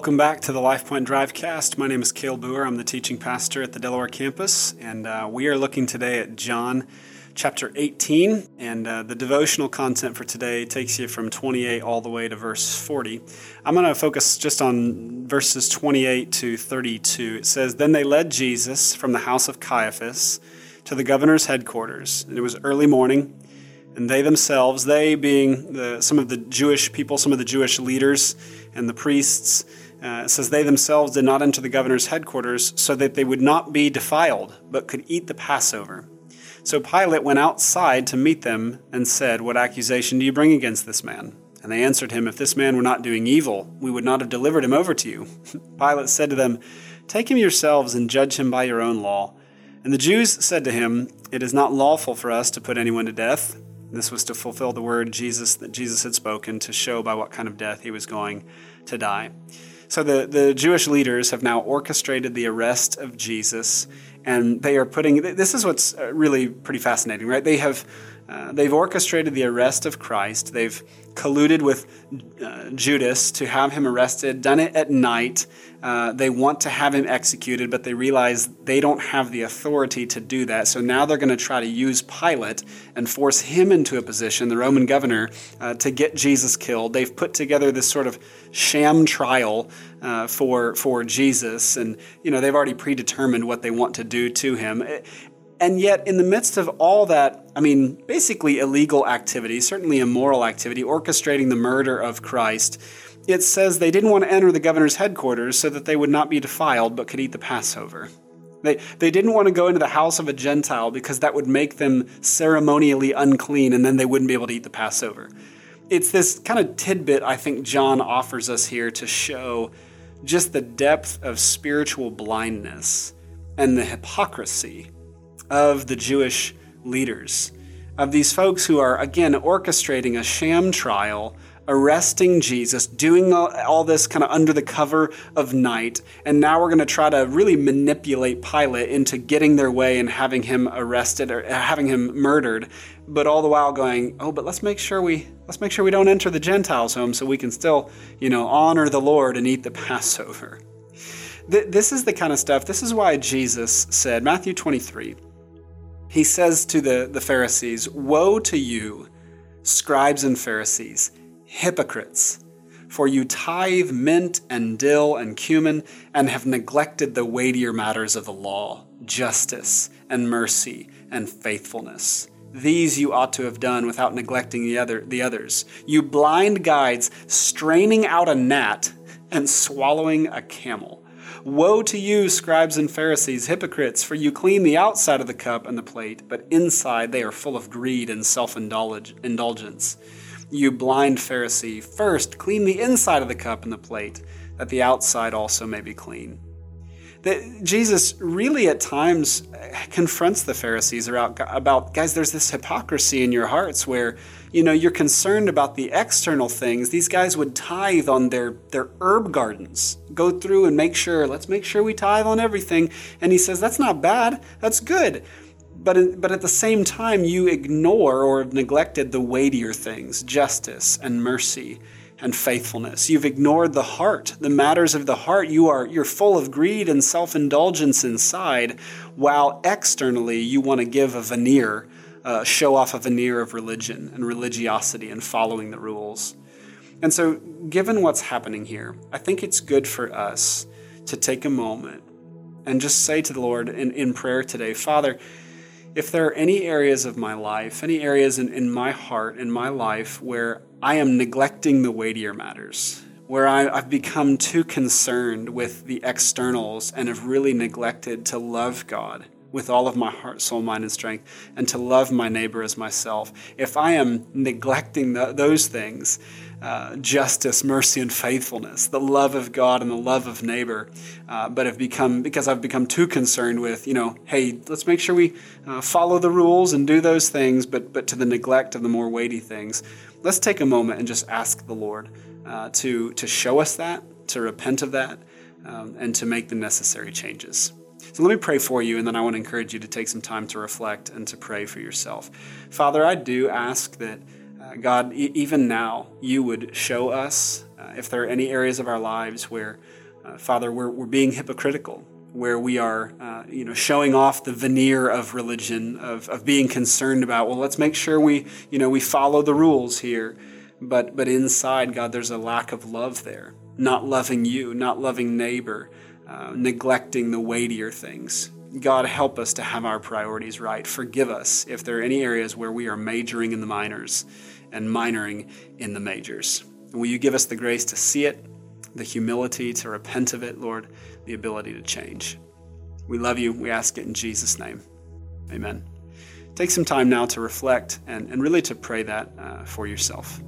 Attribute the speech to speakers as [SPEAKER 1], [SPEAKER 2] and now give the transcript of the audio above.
[SPEAKER 1] Welcome back to the LifePoint Drivecast. My name is Cale Boer. I'm the teaching pastor at the Delaware campus, and we are looking today at John chapter 18, and the devotional content for today takes you from 28 all the way to verse 40. I'm going to focus just on verses 28 to 32. It says, "Then they led Jesus from the house of Caiaphas to the governor's headquarters, and it was early morning. And they themselves, they being some of the Jewish people, some of the Jewish leaders and the priests, it says they themselves did not enter the governor's headquarters so that they would not be defiled, but could eat the Passover. So Pilate went outside to meet them and said, 'What accusation do you bring against this man?' And they answered him, 'If this man were not doing evil, we would not have delivered him over to you.' Pilate said to them, 'Take him yourselves and judge him by your own law.' And the Jews said to him, 'It is not lawful for us to put anyone to death.' This was to fulfill the word that Jesus had spoken to show by what kind of death he was going to die. So the Jewish leaders have now orchestrated the arrest of Jesus, and they are this is what's really pretty fascinating, right? They've orchestrated the arrest of Christ. They've colluded with Judas to have him arrested, done it at night. They want to have him executed, but they realize they don't have the authority to do that. So now they're going to try to use Pilate and force him into a position, the Roman governor, to get Jesus killed. They've put together this sort of sham trial for Jesus, and they've already predetermined what they want to do to him. And yet, in the midst of all that, basically illegal activity, certainly immoral activity, orchestrating the murder of Christ, it says they didn't want to enter the governor's headquarters so that they would not be defiled but could eat the Passover. They didn't want to go into the house of a Gentile because that would make them ceremonially unclean and then they wouldn't be able to eat the Passover. It's this kind of tidbit I think John offers us here to show just the depth of spiritual blindness and the hypocrisy of the Jewish leaders, of these folks who are, again, orchestrating a sham trial, arresting Jesus, doing all this kind of under the cover of night, and now we're going to try to really manipulate Pilate into getting their way and having him arrested or having him murdered, but all the while going, but let's make sure we don't enter the Gentiles' home so we can still, honor the Lord and eat the Passover. This is the kind of stuff, this is why Jesus said, Matthew 23, he says to the Pharisees, "Woe to you, scribes and Pharisees, hypocrites, for you tithe mint and dill and cumin and have neglected the weightier matters of the law, justice and mercy and faithfulness. These you ought to have done without neglecting the others. You blind guides, straining out a gnat and swallowing a camel. Woe to you, scribes and Pharisees, hypocrites, for you clean the outside of the cup and the plate, but inside they are full of greed and self-indulgence. You blind Pharisee, first clean the inside of the cup and the plate, that the outside also may be clean." Jesus really at times confronts the Pharisees about, guys, there's this hypocrisy in your hearts where, you're concerned about the external things. These guys would tithe on their herb gardens, go through and let's make sure we tithe on everything. And he says, that's not bad, that's good. But at the same time, you ignore or have neglected the weightier things, justice and mercy and faithfulness. You've ignored the heart, the matters of the heart. You're full of greed and self-indulgence inside, while externally you want to give a veneer, show off a veneer of religion and religiosity and following the rules. And so, given what's happening here, I think it's good for us to take a moment and just say to the Lord in prayer today, Father, if there are any areas of my life, any areas in my heart, in my life, where I am neglecting the weightier matters, where I've become too concerned with the externals and have really neglected to love God with all of my heart, soul, mind, and strength, and to love my neighbor as myself, if I am neglecting those things, justice, mercy, and faithfulness, the love of God and the love of neighbor, but because I've become too concerned with, hey, let's make sure we follow the rules and do those things, but to the neglect of the more weighty things. Let's take a moment and just ask the Lord to show us that, to repent of that, and to make the necessary changes. So let me pray for you, and then I want to encourage you to take some time to reflect and to pray for yourself. Father, I do ask that God, even now, you would show us if there are any areas of our lives where, Father, we're being hypocritical, where we are, showing off the veneer of religion, of being concerned about, well, let's make sure we follow the rules here. But inside, God, there's a lack of love there, not loving you, not loving neighbor, neglecting the weightier things. God, help us to have our priorities right. Forgive us if there are any areas where we are majoring in the minors and minoring in the majors. Will you give us the grace to see it, the humility to repent of it, Lord, the ability to change. We love you. We ask it in Jesus' name. Amen. Take some time now to reflect and really to pray that for yourself.